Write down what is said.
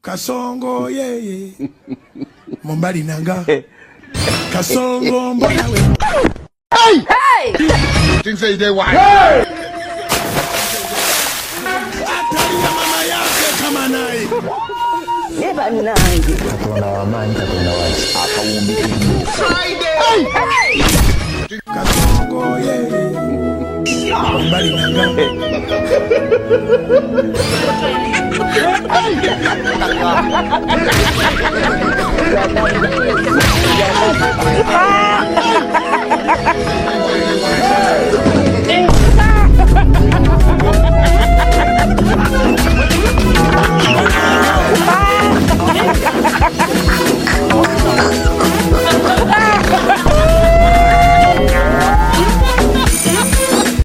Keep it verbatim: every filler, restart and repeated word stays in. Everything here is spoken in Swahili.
Kasongo yeye Mombali nanga Kasongo mbona we Hey! Hey! Things say they why? Hey! Atalia mama yake kama nai Neba nangi Katona wa mani katona wa akawumbiki Friday! Hey! Kasongo yeye Mombali nanga Hey!